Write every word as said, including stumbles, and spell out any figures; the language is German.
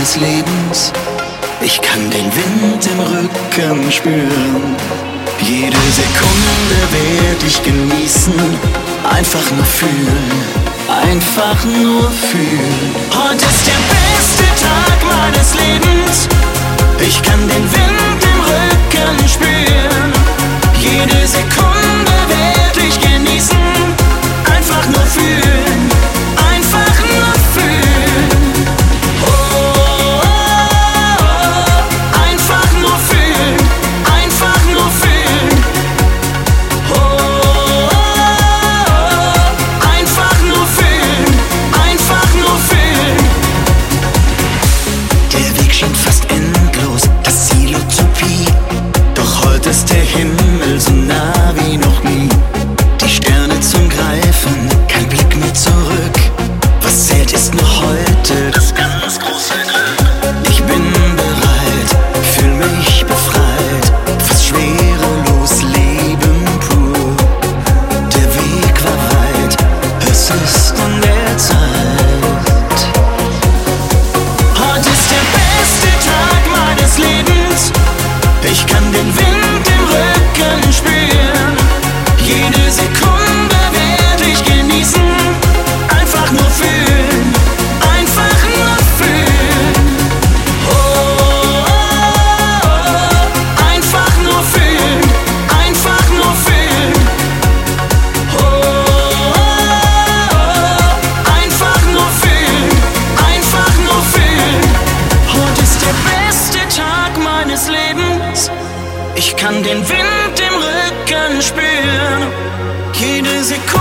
meines Lebens. Ich kann den Wind im Rücken spüren. Jede Sekunde werd ich genießen. Einfach nur fühlen, einfach nur fühlen. Heute ist der beste Tag meines Lebens. Ich kann den Wind im Rücken spüren. Jede Sekunde werd ich genießen. Einfach nur fühlen, einfach nur fühlen. Oh, oh, oh, einfach nur fühlen, einfach nur fühlen. Oh, oh, oh, einfach nur fühlen, einfach nur fühlen. Der Weg scheint fast endlos, das Ziel Utopie. Doch heute ist der Himmel so nah wie noch nie. Die Sterne zum Greifen, kein Blick mehr zurück. Was zählt ist nur heute, das ganz große Glück. Ich bin bereit, fühl mich befreit, fast schwerelos, Leben pur. Der Weg war weit, es ist an der Zeit. Heute ist der beste Tag meines Lebens. Ich kann den Wind im Rücken spüren. Jede Sekunde werd ich genießen. Einfach nur fühlen, einfach nur fühlen. Oh, oh, oh, einfach nur fühlen, einfach nur fühlen. Oh, oh, oh, einfach nur fühlen, einfach nur fühlen. Heute ist der beste Tag meines Lebens. Ich kann den Wind im Rücken spüren. Jede Sekunde